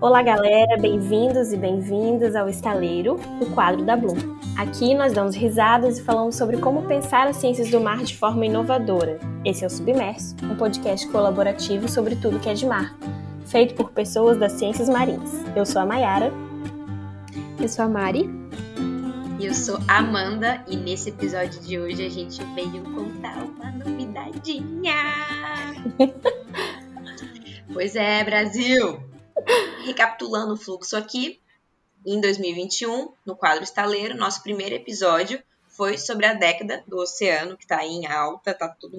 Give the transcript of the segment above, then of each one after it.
Olá galera, bem-vindos e bem-vindas ao Estaleiro, o quadro da Bloom. Aqui nós damos risadas e falamos sobre como pensar as ciências do mar de forma inovadora. Esse é o Submerso, um podcast colaborativo sobre tudo que é de mar, feito por pessoas das ciências marinhas. Eu sou a Mayara. Eu sou a Mari. E eu sou a Amanda, e nesse episódio de hoje a gente veio contar uma novidadinha. Pois é, Brasil! Recapitulando o fluxo aqui, em 2021, no quadro Estaleiro, nosso primeiro episódio foi sobre a década do oceano, que está aí em alta, tá todo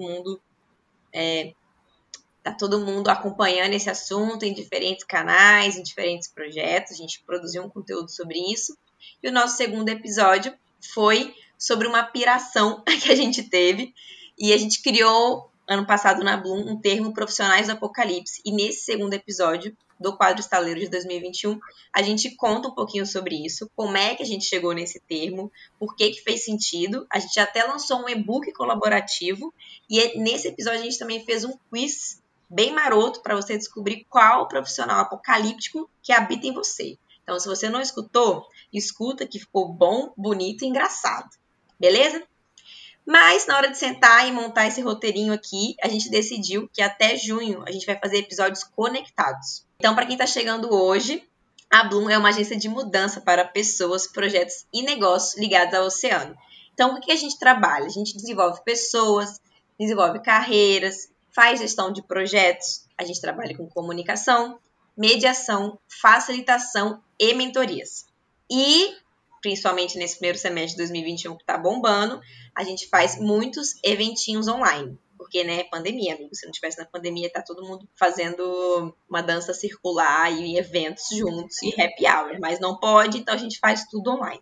mundo acompanhando esse assunto em diferentes canais, em diferentes projetos, a gente produziu um conteúdo sobre isso. E o nosso segundo episódio foi sobre uma piração que a gente teve, e a gente criou, ano passado na Bloom, um termo Profissionais do Apocalipse, e nesse segundo episódio do quadro Estaleiro de 2021, a gente conta um pouquinho sobre isso, como é que a gente chegou nesse termo, por que fez sentido. A gente até lançou um e-book colaborativo, e nesse episódio a gente também fez um quiz bem maroto para você descobrir qual o profissional apocalíptico que habita em você. Então, se você não escutou, escuta, que ficou bom, bonito e engraçado. Beleza? Mas, na hora de sentar e montar esse roteirinho aqui, a gente decidiu que até junho a gente vai fazer episódios conectados. Então, para quem está chegando hoje, a Bloom é uma agência de mudança para pessoas, projetos e negócios ligados ao oceano. Então, o que a gente trabalha? A gente desenvolve pessoas, desenvolve carreiras, faz gestão de projetos, a gente trabalha com comunicação, mediação, facilitação e mentorias. E, principalmente nesse primeiro semestre de 2021 que está bombando, a gente faz muitos eventinhos online. Porque, né, pandemia, amigo. Se não tivesse na pandemia, tá todo mundo fazendo uma dança circular e eventos juntos e happy hour. Mas não pode, então a gente faz tudo online.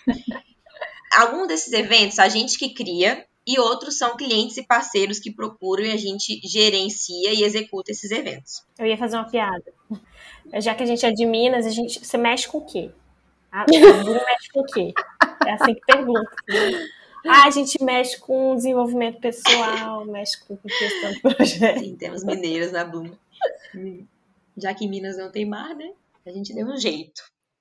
Alguns desses eventos a gente que cria, e outros são clientes e parceiros que procuram, e a gente gerencia e executa esses eventos. Eu ia fazer uma piada. Já que a gente é de Minas, você mexe com o quê? A Bloom mexe com o quê? É assim que pergunta. Né? A gente mexe com desenvolvimento pessoal, mexe com questão de projeto. Sim, temos mineiros na Bloom. Já que em Minas não tem mar, né? A gente deu um jeito.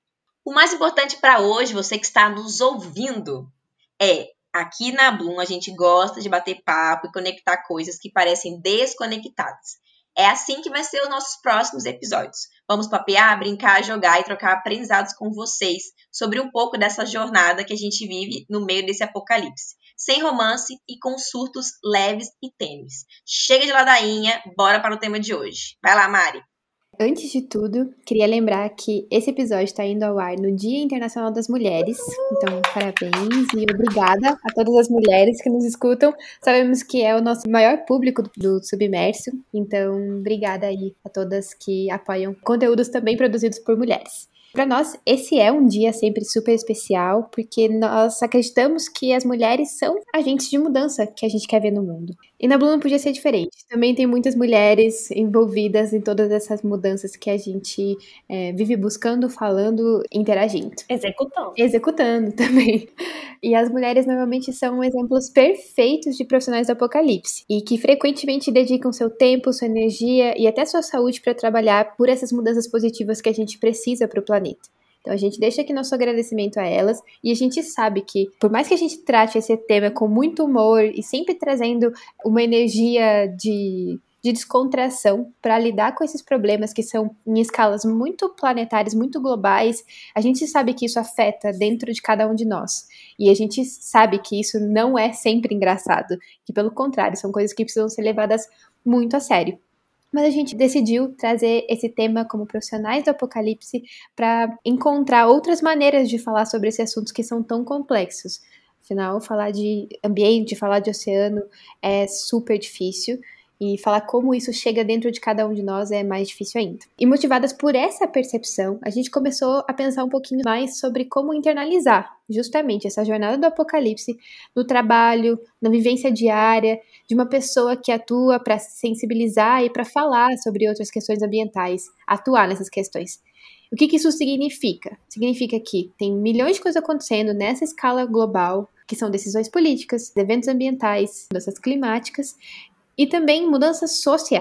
O mais importante para hoje, você que está nos ouvindo, é: aqui na Bloom a gente gosta de bater papo e conectar coisas que parecem desconectadas. É assim que vai ser os nossos próximos episódios. Vamos papear, brincar, jogar e trocar aprendizados com vocês sobre um pouco dessa jornada que a gente vive no meio desse apocalipse. Sem romance e com surtos leves e tênues. Chega de ladainha, bora para o tema de hoje. Vai lá, Mari! Antes de tudo, queria lembrar que esse episódio está indo ao ar no Dia Internacional das Mulheres. Então, parabéns e obrigada a todas as mulheres que nos escutam. Sabemos que é o nosso maior público do Submerso. Então, obrigada aí a todas que apoiam conteúdos também produzidos por mulheres. Para nós, esse é um dia sempre super especial, porque nós acreditamos que as mulheres são agentes de mudança que a gente quer ver no mundo. E na Bloom não podia ser diferente. Também tem muitas mulheres envolvidas em todas essas mudanças que a gente vive buscando, falando, interagindo. Executando também. E as mulheres normalmente são exemplos perfeitos de profissionais do apocalipse e que frequentemente dedicam seu tempo, sua energia e até sua saúde para trabalhar por essas mudanças positivas que a gente precisa para o planeta. Então a gente deixa aqui nosso agradecimento a elas, e a gente sabe que, por mais que a gente trate esse tema com muito humor e sempre trazendo uma energia de descontração para lidar com esses problemas que são em escalas muito planetárias, muito globais, a gente sabe que isso afeta dentro de cada um de nós. E a gente sabe que isso não é sempre engraçado, que pelo contrário, são coisas que precisam ser levadas muito a sério. Mas a gente decidiu trazer esse tema como profissionais do apocalipse para encontrar outras maneiras de falar sobre esses assuntos que são tão complexos. Afinal, falar de ambiente, falar de oceano é super difícil, e falar como isso chega dentro de cada um de nós é mais difícil ainda. E motivadas por essa percepção, a gente começou a pensar um pouquinho mais sobre como internalizar justamente essa jornada do apocalipse no trabalho, na vivência diária, de uma pessoa que atua para sensibilizar e para falar sobre outras questões ambientais, atuar nessas questões. O que isso significa? Significa que tem milhões de coisas acontecendo nessa escala global, que são decisões políticas, eventos ambientais, mudanças climáticas, e também mudanças sociais.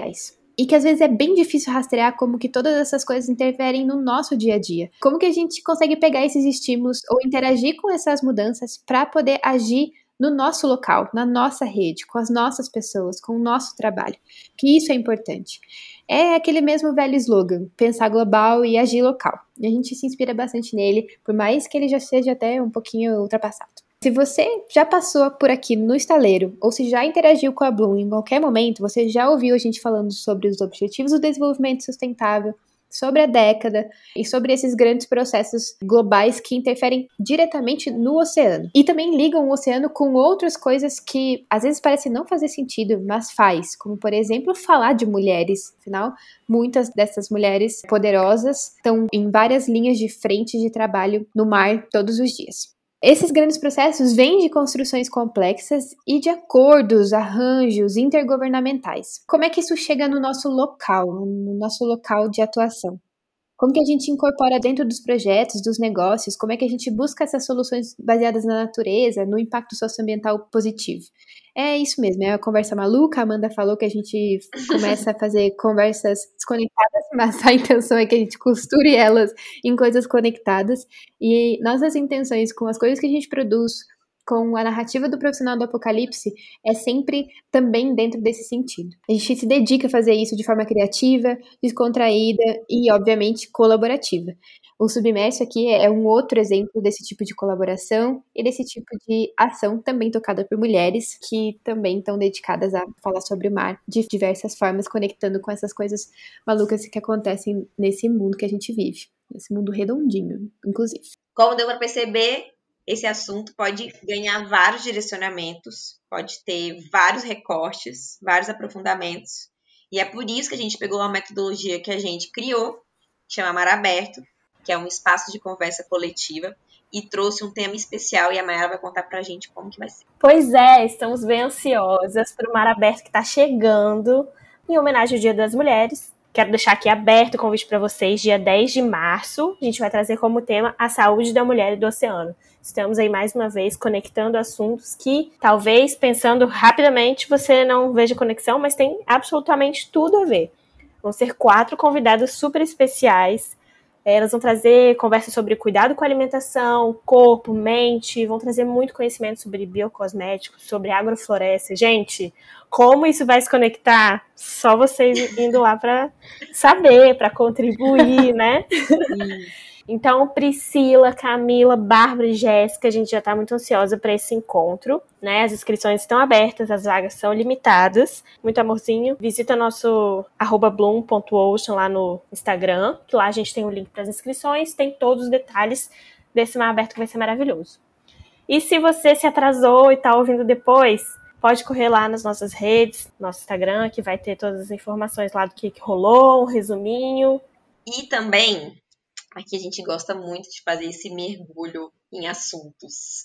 e que às vezes é bem difícil rastrear como que todas essas coisas interferem no nosso dia a dia. Como que a gente consegue pegar esses estímulos ou interagir com essas mudanças para poder agir no nosso local, na nossa rede, com as nossas pessoas, com o nosso trabalho, que isso é importante. É aquele mesmo velho slogan, pensar global e agir local. E a gente se inspira bastante nele, por mais que ele já seja até um pouquinho ultrapassado. Se você já passou por aqui no estaleiro, ou se já interagiu com a Bloom em qualquer momento, você já ouviu a gente falando sobre os Objetivos do Desenvolvimento Sustentável, sobre a década e sobre esses grandes processos globais que interferem diretamente no oceano. E também ligam o oceano com outras coisas que às vezes parecem não fazer sentido, mas faz. Como, por exemplo, falar de mulheres. Afinal, muitas dessas mulheres poderosas estão em várias linhas de frente de trabalho no mar todos os dias. Esses grandes processos vêm de construções complexas e de acordos, arranjos intergovernamentais. Como é que isso chega no nosso local de atuação? Como que a gente incorpora dentro dos projetos, dos negócios? Como é que a gente busca essas soluções baseadas na natureza, no impacto socioambiental positivo? É isso mesmo, é a conversa maluca. A Amanda falou que a gente começa a fazer conversas desconectadas, mas a intenção é que a gente costure elas em coisas conectadas. E nossas intenções com as coisas que a gente produz, com a narrativa do profissional do apocalipse, é sempre também dentro desse sentido. A gente se dedica a fazer isso de forma criativa, descontraída e, obviamente, colaborativa. O Submerso aqui é um outro exemplo desse tipo de colaboração e desse tipo de ação também tocada por mulheres que também estão dedicadas a falar sobre o mar de diversas formas, conectando com essas coisas malucas que acontecem nesse mundo que a gente vive. Nesse mundo redondinho, inclusive. Como deu para perceber, esse assunto pode ganhar vários direcionamentos, pode ter vários recortes, vários aprofundamentos. E é por isso que a gente pegou uma metodologia que a gente criou, que chama Mar Aberto, que é um espaço de conversa coletiva, e trouxe um tema especial, e a Mayara vai contar pra gente como que vai ser. Pois é, estamos bem ansiosas para o Mar Aberto que está chegando, em homenagem ao Dia das Mulheres. Quero deixar aqui aberto o convite para vocês, dia 10 de março, a gente vai trazer como tema a saúde da mulher e do oceano. Estamos aí mais uma vez conectando assuntos que talvez, pensando rapidamente, você não veja conexão, mas tem absolutamente tudo a ver. Vão ser 4 convidados super especiais. Elas vão trazer conversas sobre cuidado com a alimentação, corpo, mente, vão trazer muito conhecimento sobre biocosméticos, sobre agrofloresta. Gente, como isso vai se conectar? Só vocês indo lá para saber, para contribuir, né? Então, Priscila, Camila, Bárbara e Jéssica, a gente já está muito ansiosa para esse encontro, né? As inscrições estão abertas, as vagas são limitadas. Muito amorzinho. Visita nosso @bloom.ocean lá no Instagram, que lá a gente tem o link para as inscrições, tem todos os detalhes desse mar aberto que vai ser maravilhoso. E se você se atrasou e está ouvindo depois, pode correr lá nas nossas redes, nosso Instagram, que vai ter todas as informações lá do que rolou, um resuminho. E também, aqui a gente gosta muito de fazer esse mergulho em assuntos.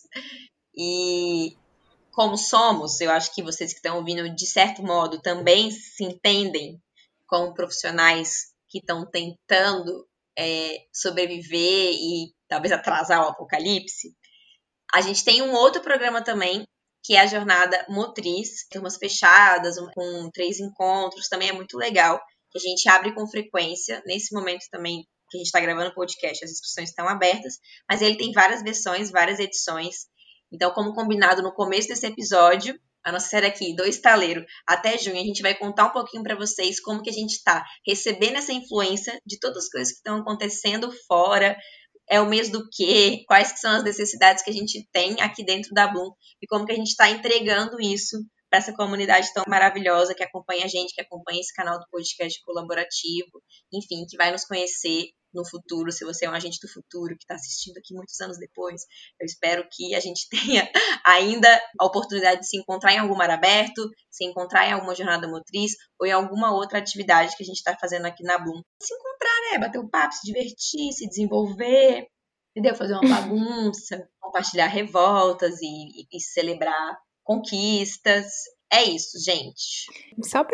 E como somos, eu acho que vocês que estão ouvindo, de certo modo, também se entendem como profissionais que estão tentando sobreviver e talvez atrasar o apocalipse. A gente tem um outro programa também, que é a Jornada Motriz, turmas fechadas, com 3 encontros, também é muito legal, que a gente abre com frequência. Nesse momento também que a gente está gravando o podcast, as inscrições estão abertas, mas ele tem várias versões, várias edições. Então, como combinado no começo desse episódio, a nossa série aqui, do Estaleiro, até junho, a gente vai contar um pouquinho para vocês como que a gente está recebendo essa influência de todas as coisas que estão acontecendo fora. É o mês do quê? Quais que são as necessidades que a gente tem aqui dentro da Bloom e como que a gente está entregando isso para essa comunidade tão maravilhosa que acompanha a gente, que acompanha esse canal do podcast colaborativo, enfim, que vai nos conhecer no futuro. Se você é um agente do futuro que está assistindo aqui muitos anos depois, eu espero que a gente tenha ainda a oportunidade de se encontrar em algum mar aberto, se encontrar em alguma jornada motriz ou em alguma outra atividade que a gente está fazendo aqui na Bloom. Se encontrar, né? Bater um papo, se divertir, se desenvolver, entendeu? Fazer uma bagunça, compartilhar revoltas e celebrar conquistas. É isso, gente. Só para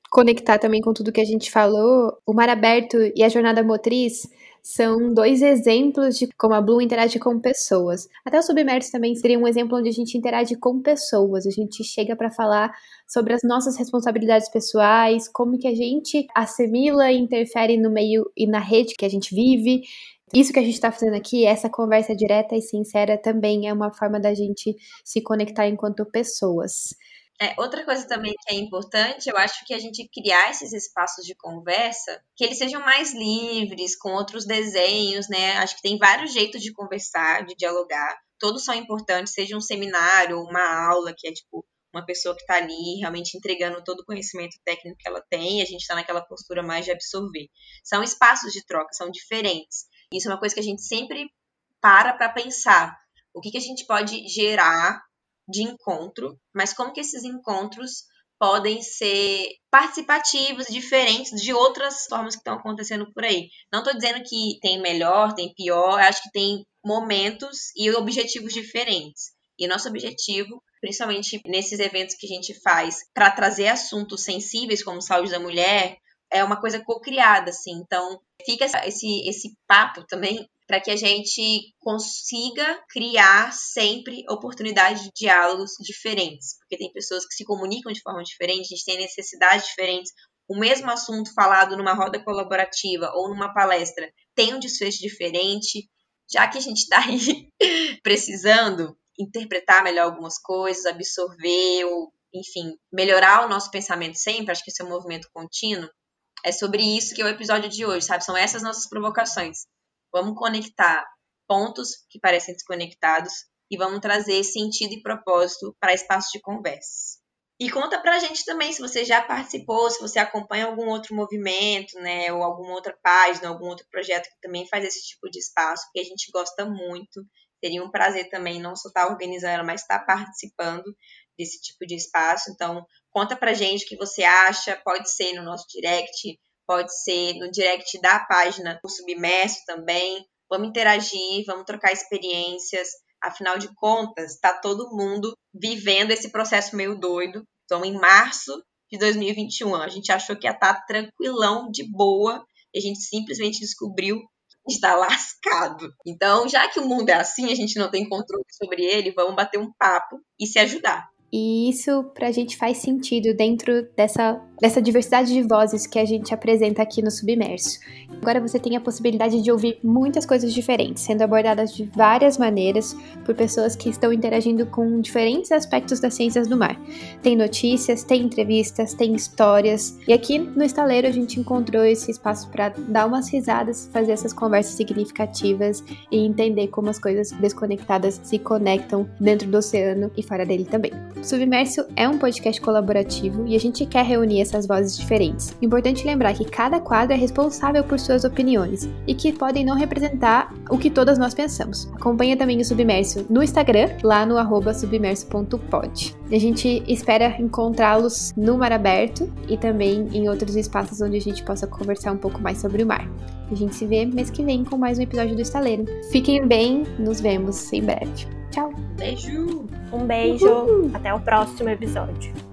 conectar também com tudo que a gente falou, o Mar Aberto e a Jornada Motriz são 2 exemplos de como a Bloom interage com pessoas. Até o Submerso também seria um exemplo onde a gente interage com pessoas. A gente chega para falar sobre as nossas responsabilidades pessoais, como que a gente assimila e interfere no meio e na rede que a gente vive. Isso que a gente está fazendo aqui, essa conversa direta e sincera, também é uma forma da gente se conectar enquanto pessoas. Outra coisa também que é importante, eu acho que a gente criar esses espaços de conversa, que eles sejam mais livres, com outros desenhos, né? Acho que tem vários jeitos de conversar, de dialogar. Todos são importantes, seja um seminário, uma aula, que é tipo uma pessoa que está ali realmente entregando todo o conhecimento técnico que ela tem, e a gente está naquela postura mais de absorver. São espaços de troca, são diferentes. Isso é uma coisa que a gente sempre para pensar. O que a gente pode gerar de encontro, mas como que esses encontros podem ser participativos, diferentes de outras formas que estão acontecendo por aí. Não estou dizendo que tem melhor, tem pior, eu acho que tem momentos e objetivos diferentes. E o nosso objetivo, principalmente nesses eventos que a gente faz para trazer assuntos sensíveis como saúde da mulher, é uma coisa co-criada, assim. Então, fica esse papo também para que a gente consiga criar sempre oportunidades de diálogos diferentes, porque tem pessoas que se comunicam de forma diferente, a gente tem necessidades diferentes, o mesmo assunto falado numa roda colaborativa ou numa palestra tem um desfecho diferente, já que a gente está aí precisando interpretar melhor algumas coisas, absorver, ou, enfim, melhorar o nosso pensamento sempre, acho que esse é um movimento contínuo, é sobre isso que é o episódio de hoje, sabe? São essas nossas provocações. Vamos conectar pontos que parecem desconectados e vamos trazer sentido e propósito para espaços de conversa. E conta pra gente também se você já participou, se você acompanha algum outro movimento, né, ou alguma outra página, algum outro projeto que também faz esse tipo de espaço, porque a gente gosta muito. Seria um prazer também não só estar organizando, mas estar participando desse tipo de espaço. Então, conta pra gente o que você acha, pode ser no nosso direct, pode ser no direct da página do Submerso também. Vamos interagir, vamos trocar experiências. Afinal de contas, está todo mundo vivendo esse processo meio doido. Então, em março de 2021, a gente achou que ia estar tranquilão, de boa, e a gente simplesmente descobriu que está lascado. Então, já que o mundo é assim, a gente não tem controle sobre ele, vamos bater um papo e se ajudar. E isso pra gente faz sentido dentro dessa diversidade de vozes que a gente apresenta aqui no Submerso. Agora você tem a possibilidade de ouvir muitas coisas diferentes, sendo abordadas de várias maneiras por pessoas que estão interagindo com diferentes aspectos das ciências do mar. Tem notícias, tem entrevistas, tem histórias. E aqui no Estaleiro a gente encontrou esse espaço para dar umas risadas, fazer essas conversas significativas e entender como as coisas desconectadas se conectam dentro do oceano e fora dele também. Submerso é um podcast colaborativo e a gente quer reunir essas vozes diferentes. Importante lembrar que cada quadro é responsável por suas opiniões e que podem não representar o que todas nós pensamos. Acompanha também o Submerso no Instagram, lá no @submerso.pod. A gente espera encontrá-los no Mar Aberto e também em outros espaços onde a gente possa conversar um pouco mais sobre o mar. A gente se vê mês que vem com mais um episódio do Estaleiro. Fiquem bem, nos vemos em breve. Tchau! Beijo! Um beijo, até o próximo episódio.